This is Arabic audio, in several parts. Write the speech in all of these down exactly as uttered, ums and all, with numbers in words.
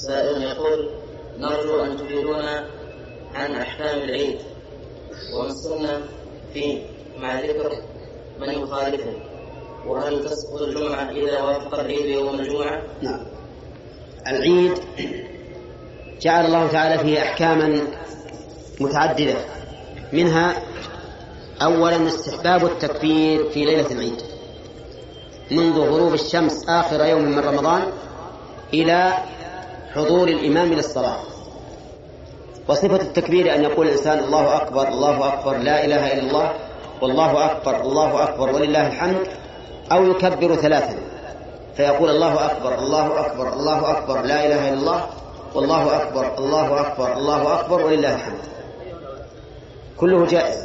سائل يقول: نرجو أن تخبرونا عن أحكام العيد والسنة فيه مع ذكر من يخالفه، وهل تسقط الجمعة إذا وافق العيد يوم الجمعة؟ نعم. العيد جعل الله تعالى فيه أحكاما متعددة، منها أولا استحباب التكبير في ليلة العيد منذ غروب الشمس آخر يوم من رمضان إلى حضور الإمام للصلاة. وصفة التكبير أن يقول الإنسان: الله أكبر الله أكبر لا إله إلا الله والله أكبر الله أكبر ولله الحمد، أو يكبر ثلاثا فيقول: الله أكبر الله أكبر الله أكبر لا إله إلا الله والله أكبر الله أكبر الله أكبر ولله الحمد. كله جائز.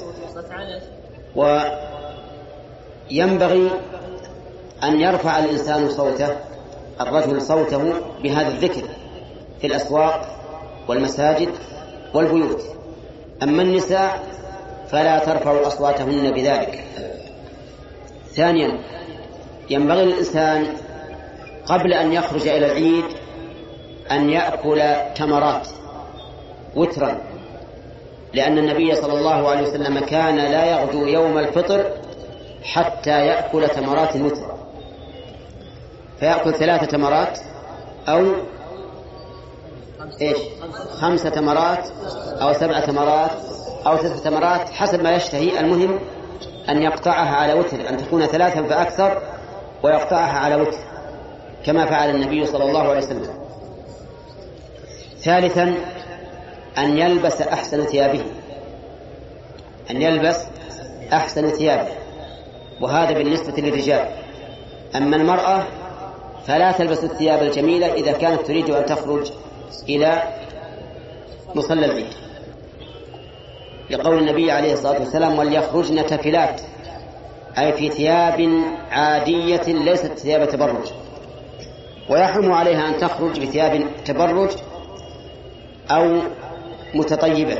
وينبغي أن يرفع الإنسان صوته الرجل صوته بهذا الذكر في الأسواق والمساجد والبيوت. أما النساء فلا ترفعوا أصواتهن بذلك. ثانيا، ينبغي للإنسان قبل أن يخرج إلى العيد أن يأكل تمرات وترا، لأن النبي صلى الله عليه وسلم كان لا يغدو يوم الفطر حتى يأكل تمرات وترا، فيأكل ثلاثة تمرات أو إيش خمسة تمرات أو سبعة تمرات أو ست تمرات حسب ما يشتهي. المهم أن يقطعها على وتر، أن تكون ثلاثا فأكثر، ويقطعها على وتر كما فعل النبي صلى الله عليه وسلم. ثالثا، أن يلبس أحسن ثيابه، أن يلبس أحسن ثيابه، وهذا بالنسبة للرجال. أما المرأة فلا تلبس الثياب الجميلة إذا كانت تريد أن تخرج إلى مصلى العيد، لقول النبي عليه الصلاة والسلام: وليخرجن تفلات، أي في ثياب عادية ليست ثياب تبرج، ويحرم عليها أن تخرج بثياب تبرج أو متطيبة.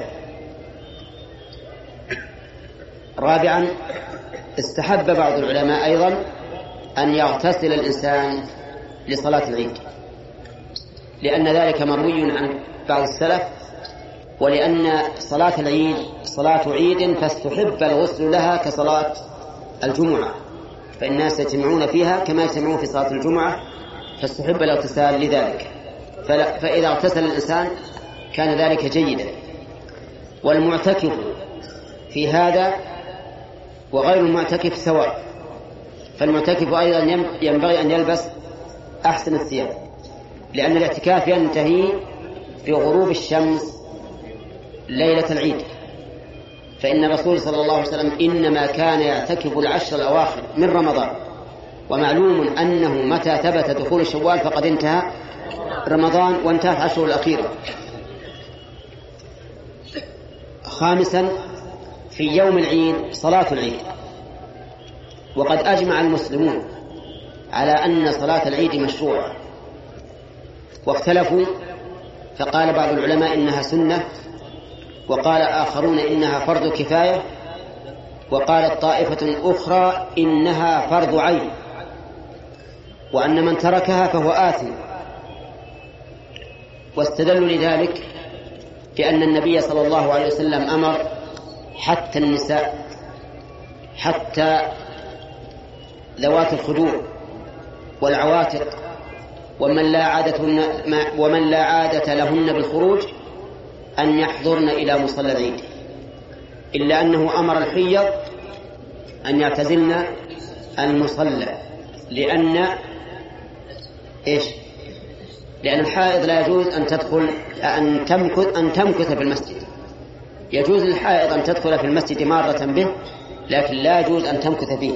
رابعا، استحب بعض العلماء أيضا أن يغتسل الإنسان لصلاة العيد، لأن ذلك مروي عن بعض السلف، ولأن صلاة العيد صلاة عيد فاستحب الغسل لها كصلاة الجمعة، فالناس يجتمعون فيها كما يجتمعون في صلاة الجمعة، فاستحب الاغتسال لذلك. فإذا اغتسل الإنسان كان ذلك جيدا. والمعتكف في هذا وغير المعتكف سواء، فالمعتكف أيضا ينبغي أن يلبس أحسن الثياب، لأن الاعتكاف ينتهي بغروب الشمس ليلة العيد، فإن الرسول صلى الله عليه وسلم إنما كان يعتكف العشر الأواخر من رمضان، ومعلوم أنه متى ثبت دخول شوال فقد انتهى رمضان وانتهت عشر الأخيرة. خامسا، في يوم العيد صلاة العيد، وقد أجمع المسلمون على أن صلاة العيد مشروعة، واختلفوا، فقال بعض العلماء إنها سنة، وقال آخرون إنها فرض كفاية، وقالت طائفة أخرى إنها فرض عين، وأن من تركها فهو آثم. واستدلوا لذلك بأن النبي صلى الله عليه وسلم أمر حتى النساء، حتى ذوات الخدور والعواتق ومن لا عادة ومن لا عادة لهن بالخروج أن يحضرن إلى مصلى العيد، إلا أنه أمر الحيض أن يعتزلن المصلى، لأن إيش؟ لأن الحائض لا يجوز أن تدخل أن تمكث أن تمكث في المسجد. يجوز للحائض أن تدخل في المسجد مرة به، لكن لا يجوز أن تمكث فيه.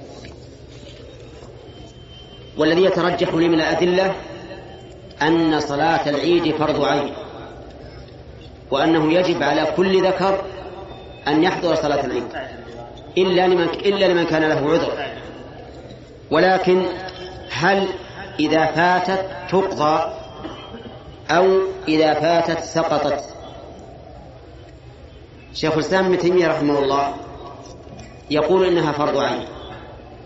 والذي يترجح لي من الأدلة أن صلاة العيد فرض عين، وأنه يجب على كل ذكر أن يحضر صلاة العيد إلا لمن, إلا لمن كان له عذر. ولكن هل إذا فاتت تقضى أو إذا فاتت سقطت؟ شيخ الإسلام ابن تيمية رحمه الله يقول إنها فرض عين،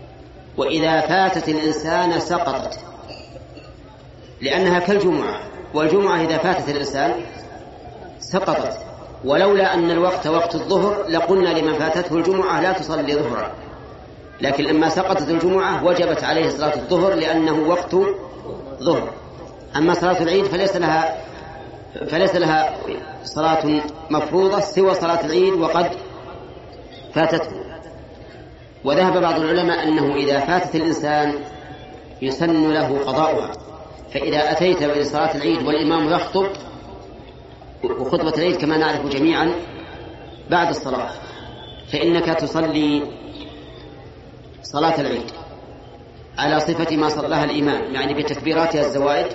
وإذا فاتت الإنسان سقطت، لأنها كالجمعة والجمعة إذا فاتت الإنسان سقطت، ولولا أن الوقت وقت الظهر لقلنا لمن فاتته الجمعة لا تصلي ظهرا، لكن لما سقطت الجمعة وجبت عليه صلاة الظهر لأنه وقت ظهر. أما صلاة العيد فليس لها فليس لها صلاة مفروضة سوى صلاة العيد وقد فاتته. وذهب بعض العلماء أنه إذا فاتت الإنسان يسن له قضاؤها، فإذا أتيت بصلاة العيد والإمام يخطب، وخطبة العيد كما نعرف جميعا بعد الصلاة، فإنك تصلي صلاة العيد على صفة ما صلاها الإمام، يعني بتكبيراتها الزوائد.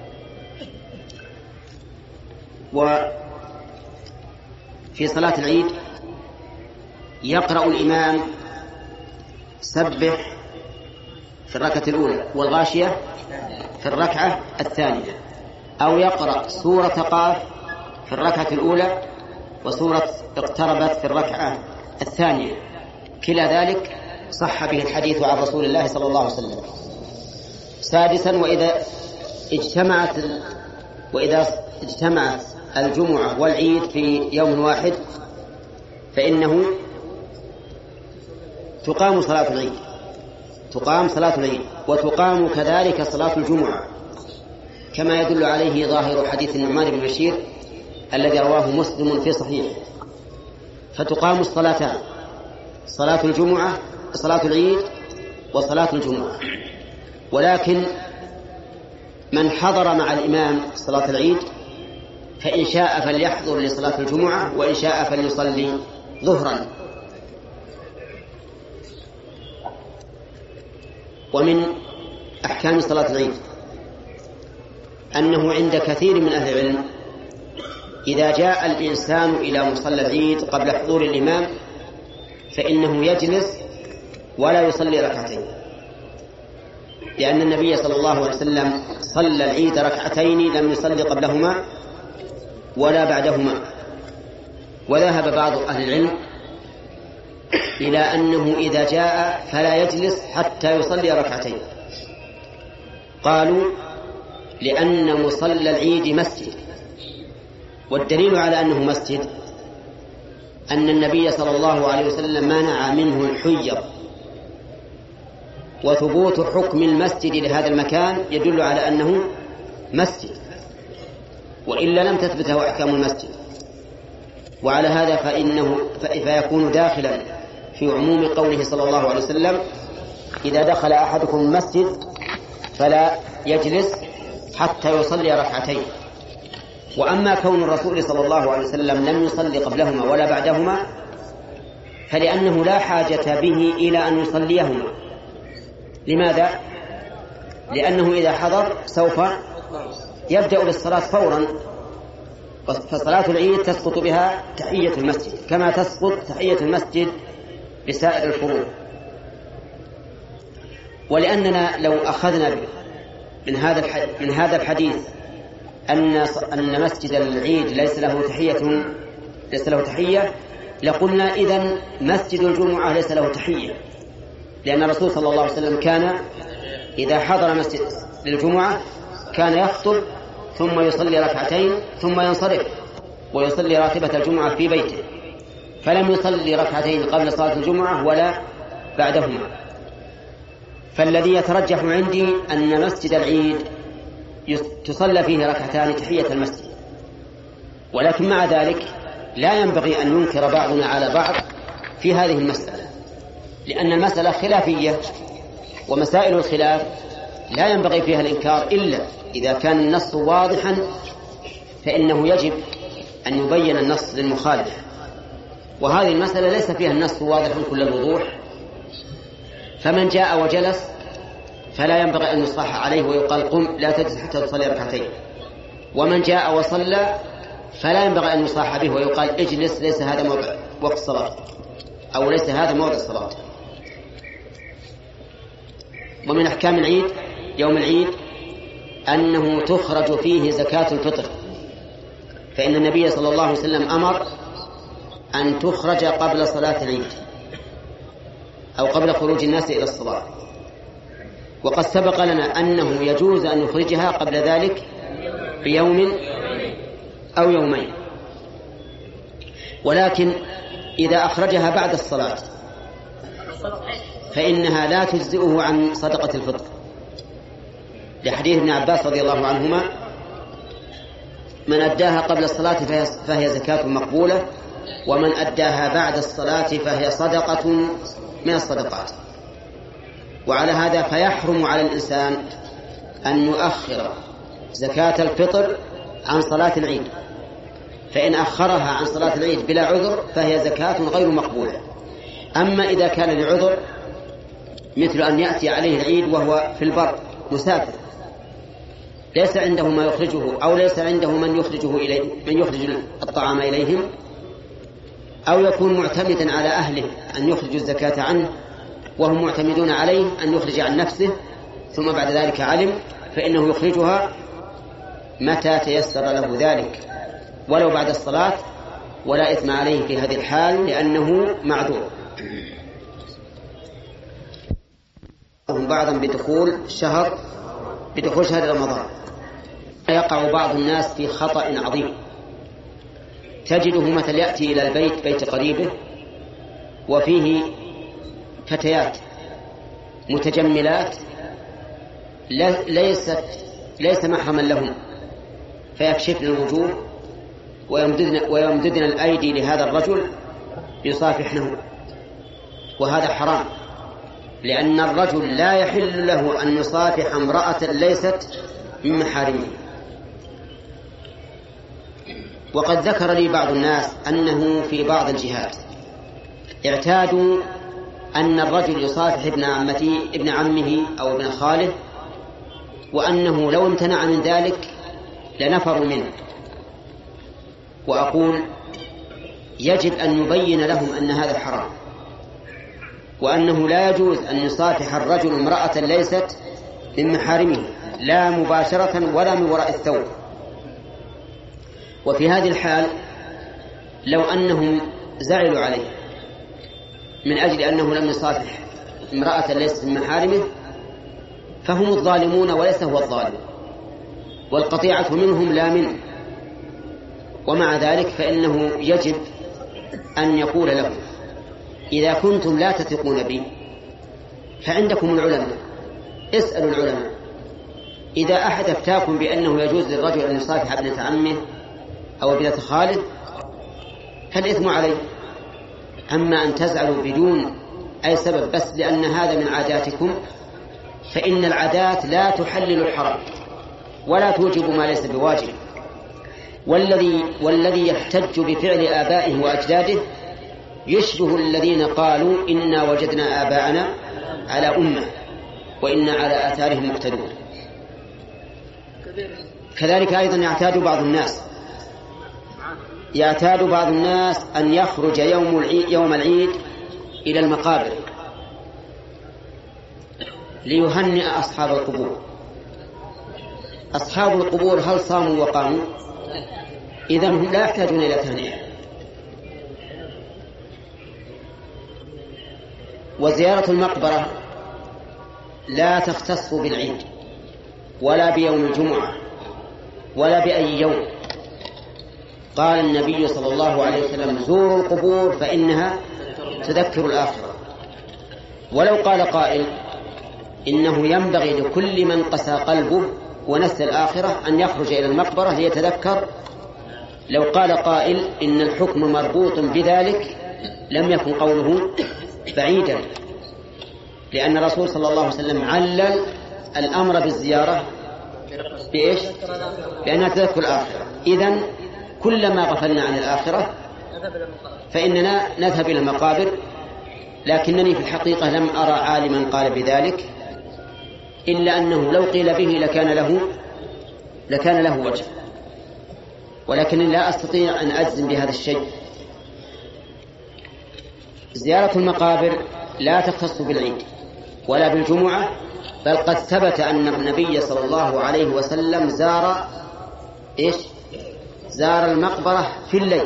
وفي صلاة العيد يقرأ الإمام سبح في الركعة الأولى والغاشية في الركعة الثانية، أو يقرأ سورة قاف في الركعة الأولى وسورة اقتربت في الركعة الثانية، كلا ذلك صح به الحديث عن رسول الله صلى الله عليه وسلم. سادسا، وإذا اجتمعت وإذا اجتمعت الجمعة والعيد في يوم واحد فإنه تقام صلاة العيد تقام صلاة العيد وتقام كذلك صلاة الجمعة، كما يدل عليه ظاهر حديث النعمان بن بشير الذي رواه مسلم في صحيحه. فتقام الصلاتان، صلاة الجمعة صلاة العيد وصلاة الجمعة. ولكن من حضر مع الإمام صلاة العيد فإن شاء فليحضر لصلاة الجمعة، وإن شاء فليصلي ظهرا. ومن أحكام صلاة العيد أنه عند كثير من أهل العلم إذا جاء الإنسان إلى مصلى العيد قبل حضور الإمام فإنه يجلس ولا يصلي ركعتين، لأن النبي صلى الله عليه وسلم صلى العيد ركعتين لم يصلي قبلهما ولا بعدهما. وذهب بعض أهل العلم إلى أنه إذا جاء فلا يجلس حتى يصلي ركعتين. قالوا لأن مصلى العيد مسجد، والدليل على أنه مسجد أن النبي صلى الله عليه وسلم منع منه الحيض، وثبوت حكم المسجد لهذا المكان يدل على أنه مسجد، وإلا لم تثبت له أحكام المسجد. وعلى هذا فإنه فيكون داخلا في عموم قوله صلى الله عليه وسلم إذا دخل أحدكم المسجد فلا يجلس حتى يصلي ركعتين. وأما كون الرسول صلى الله عليه وسلم لم يصلي قبلهما ولا بعدهما فلأنه لا حاجة به إلى أن يصليهما. لماذا؟ لأنه إذا حضر سوف يبدأ بالصلاة فورا، فصلاة العيد تسقط بها تحية المسجد كما تسقط تحية المسجد بسائر الفروض. ولأننا لو أخذنا من هذا من هذا الحديث أن أن مسجد العيد ليس له تحية ليس له تحية لقلنا إذن مسجد الجمعة ليس له تحية، لأن الرسول صلى الله عليه وسلم كان إذا حضر مسجد للجمعة كان يخطب ثم يصلي ركعتين ثم ينصرف ويصلي راتبة الجمعة في بيته، فلم يصلي ركعتين قبل صلاة الجمعة ولا بعدهما. فالذي يترجح عندي أن مسجد العيد تصلى فيه ركعتان تحية المسجد. ولكن مع ذلك لا ينبغي أن ينكر بعضنا على بعض في هذه المسألة، لأن المسألة خلافية، ومسائل الخلاف لا ينبغي فيها الإنكار إلا إذا كان النص واضحا فإنه يجب أن يبين النص للمخالف، وهذه المسألة ليس فيها النص واضح كل الوضوح. فمن جاء وجلس فلا ينبغي أن يصح عليه ويقال قم لا تجلس حتى تصلي ركعتين، ومن جاء وصلى فلا ينبغي أن يصح به ويقال اجلس ليس هذا موضع وقت الصلاة أو ليس هذا موضع الصلاة. ومن أحكام العيد يوم العيد أنه تخرج فيه زكاة الفطر، فإن النبي صلى الله عليه وسلم أمر أن تخرج قبل صلاة العيد أو قبل خروج الناس إلى الصلاة، وقد سبق لنا أنه يجوز أن يخرجها قبل ذلك بيوم أو يومين. ولكن إذا أخرجها بعد الصلاة فإنها لا تجزئه عن صدقة الفطر، لحديث ابن عباس رضي الله عنهما: من أداها قبل الصلاة فهي زكاة مقبولة، ومن أداها بعد الصلاة فهي صدقة من الصدقات. وعلى هذا فيحرم على الإنسان أن يؤخر زكاة الفطر عن صلاة العيد، فإن أخرها عن صلاة العيد بلا عذر فهي زكاة غير مقبولة. أما إذا كان لعذر مثل أن يأتي عليه العيد وهو في البر مسافر ليس عنده ما يخرجه، أو ليس عنده من يخرجه إليه من يخرج الطعام إليهم، أو يكون معتمدا على أهله أن يخرجوا الزكاة عنه وهم معتمدون عليه أن يخرج عن نفسه، ثم بعد ذلك علم، فإنه يخرجها متى تيسر له ذلك ولو بعد الصلاة، ولا إثم عليه في هذه الحال لأنه معذور. بعضا بدخول شهر بدخول شهر رمضان يقع بعض الناس في خطأ عظيم. تجده مثل يأتي إلى البيت بيت قريبه وفيه فتيات متجملات ليست ليس محرما لهم، فيكشفن الوجوه ويمددن, ويمددن الأيدي لهذا الرجل يصافحنه، وهذا حرام، لأن الرجل لا يحل له أن يصافح امرأة ليست من محارمه. وقد ذكر لي بعض الناس أنه في بعض الجهات اعتادوا أن الرجل يصافح ابن عمته ابن عمه أو ابن خاله، وأنه لو امتنع من ذلك لنفروا منه. وأقول يجب أن يبين لهم أن هذا حرام، وأنه لا يجوز أن يصافح الرجل امرأة ليست من محارمه لا مباشرة ولا من وراء الثوب. وفي هذه الحال لو أنهم زعلوا عليه من أجل أنه لم يصافح امرأة ليست من محارمه فهم الظالمون وليس هو الظالم، والقطيعة منهم لا منه. ومع ذلك فإنه يجب أن يقول لهم: إذا كنتم لا تثقون بي فعندكم العلماء، اسألوا العلماء. إذا أحد أفتاكم بأنه يجوز للرجل أن يصافح ابنة عمه أو ابنة خاله فالإثم عليه. أما أن تزعلوا بدون أي سبب بس لأن هذا من عاداتكم، فإن العادات لا تحلل الحرام ولا توجب ما ليس بواجب. والذي, والذي يحتج بفعل آبائه وأجداده يشبه الذين قالوا إنا وجدنا آباءنا على أمة وإنا على آثارهم مقتدون. كذلك أيضا يعتاد بعض الناس يعتاد بعض الناس أن يخرج يوم العيد, يوم العيد إلى المقابر ليهنئ أصحاب القبور. أصحاب القبور هل صاموا وقاموا؟ إذن هم لا يحتاجون إلى تهنئة. وزيارة المقبرة لا تختص بالعيد ولا بيوم الجمعة ولا بأي يوم. قال النبي صلى الله عليه وسلم: زوروا القبور فإنها تذكر الآخرة. ولو قال قائل إنه ينبغي لكل من قسى قلبه ونسى الآخرة أن يخرج إلى المقبرة ليتذكر، لو قال قائل إن الحكم مربوط بذلك لم يكن قوله بعيدا، لأن الرسول صلى الله عليه وسلم علل الأمر بالزيارة بإيش؟ لأنها تذكر الآخرة. إذن كلما غفلنا عن الآخرة فإننا نذهب إلى المقابر. لكنني في الحقيقة لم أرى عالما قال بذلك، إلا أنه لو قيل به لكان له لكان له وجه، ولكن لا أستطيع أن أجزم بهذا الشيء. زيارة المقابر لا تختص بالعيد ولا بالجمعة، بل قد ثبت أن النبي صلى الله عليه وسلم زار إيش؟ زار المقبرة في الليل،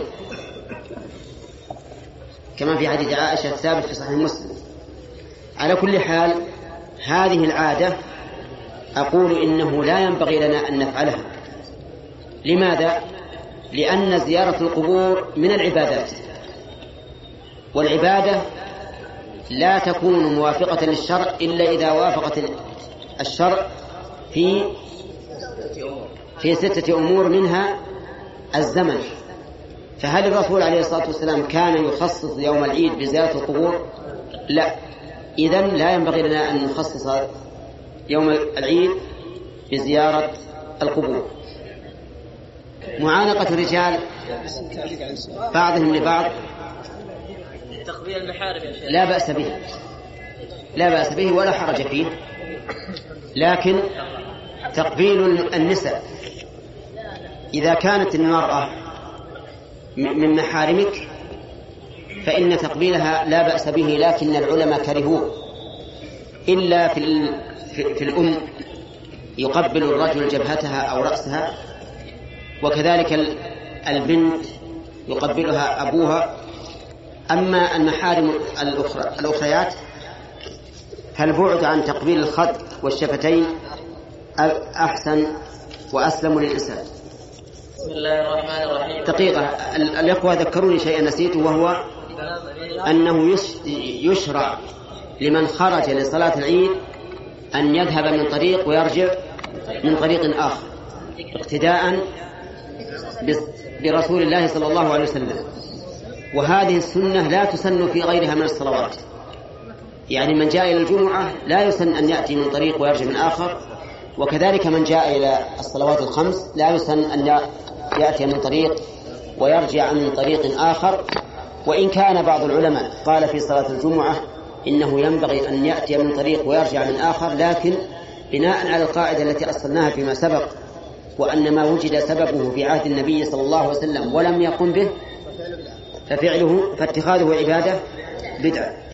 كما في حديث عائشة الثابت في صحيح مسلم. على كل حال هذه العادة أقول إنه لا ينبغي لنا أن نفعلها، لماذا؟ لأن زيارة القبور من العبادات، والعبادة لا تكون موافقة للشرع إلا إذا وافقت الشرع في في ستة أمور، منها الزمن. فهل الرسول عليه الصلاة والسلام كان يخصص يوم العيد بزيارة القبور؟ لا. إذن لا ينبغي لنا أن نخصص يوم العيد بزيارة القبور. معانقة الرجال بعضهم لبعض تقبيل المحارم لا بأس به، لا بأس به ولا حرج فيه، لكن تقبيل النساء إذا كانت المرأة من محارمك فإن تقبيلها لا بأس به، لكن العلماء كرهوه إلا في, في الأم يقبل الرجل جبهتها أو رأسها، وكذلك البنت يقبلها أبوها. أما المحارم الأخريات فالبعد عن تقبيل الخد والشفتين أحسن وأسلم للإنسان. بسم الله الرحمن الرحيم. دقيقة، الإخوة ذكروني شيئا نسيته، وهو أنه يشرع لمن خرج لصلاة العيد أن يذهب من طريق ويرجع من طريق آخر اقتداء برسول الله صلى الله عليه وسلم، وهذه السنة لا تسن في غيرها من الصلوات. يعني من جاء إلى الجمعة لا يسن أن يأتي من طريق ويرجع من آخر، وكذلك من جاء إلى الصلوات الخمس لا يسن أن يأتي من طريق ويرجع من طريق آخر. وإن كان بعض العلماء قال في صلاة الجمعة إنه ينبغي أن يأتي من طريق ويرجع من آخر، لكن بناء على القاعدة التي أصلناها فيما سبق، وأن ما وجد سببه في عهد النبي صلى الله عليه وسلم ولم يقم به ففعله فاتخاذه عبادة بدعة.